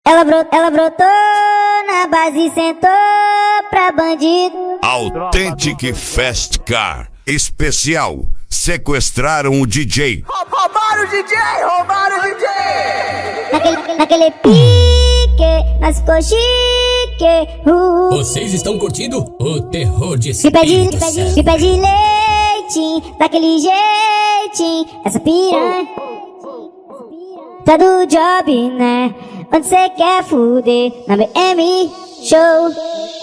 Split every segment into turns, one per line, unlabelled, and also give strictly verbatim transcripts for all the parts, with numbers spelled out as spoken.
Ela brotou, ela brotou na base e sentou pra bandido.
Authentic Fast Car especial. Sequestraram o D J.
Roubaram o D J! Roubaram o D J!
Naquele, naquele pique, nós ficou chique. Uh.
Vocês estão curtindo o terror de
Me pede,
Espírito
me pede,
Santo.
me pede leite, daquele jeitinho. Essa piranha tá do job, né? Onde cê quer fuder? Na B M Show.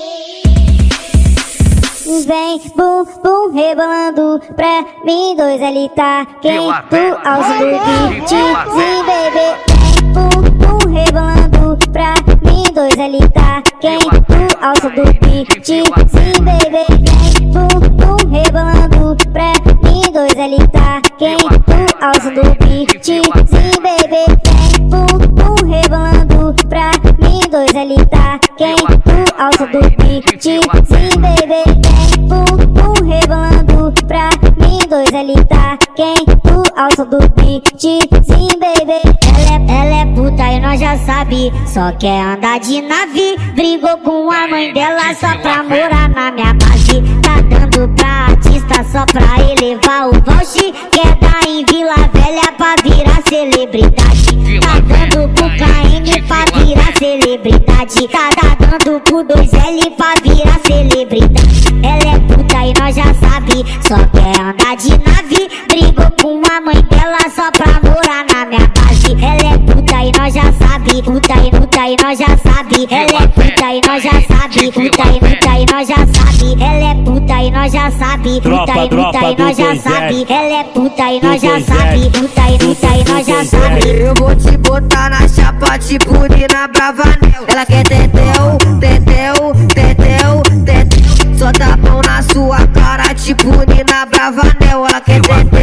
Vem, bum, bum, rebolando pra mim, dois L tá quente, ao som do beat, sim, bebê. Vem, bum, bum, rebolando pra mim, dois L tá quente, ao som do beat, sim, bebê. Vem, bum, bum, rebolando pra mim, dois L tá quente, ao som do beat, sim, bebê. Vem, bum, bum, rebolando pra mim, dois L tá quente, ao som do beat, sim, bebê. Bum, bum, rebolando pra mim, dois L tá quente, ao som do beat, sim, baby. Ela é, ela é puta e nós já sabe, só quer andar de nave. Brigou com a mãe dela só pra morar na minha base. Tá dando pra artista só pra elevar o voucher. Quer dar em Vila Velha pra virar celebridade. Tá dando pro K N pra virar celebridade. Tá, tá dando pro dois L pra virar celebridade. Ela é puta e nós já sabe, só quer andar de nave. Brigou com a mãe dela só pra morar na minha base. Ela é puta e nós já sabe, puta e puta e nós já sabe. Ela é puta e nós já sabe, puta e puta e nós já sabe. Ela é puta e nós já sabe, puta e puta e nós já sabe. Ela é puta e nós já sabe, puta e puta e nós já sabe.
Eu vou te botar na chapa tipo Nina Bravanel. Ela quer tetel, tetel, tetel, tetel. Só dá mão na sua cara tipo Nina Bravanel. Ela quer tetel,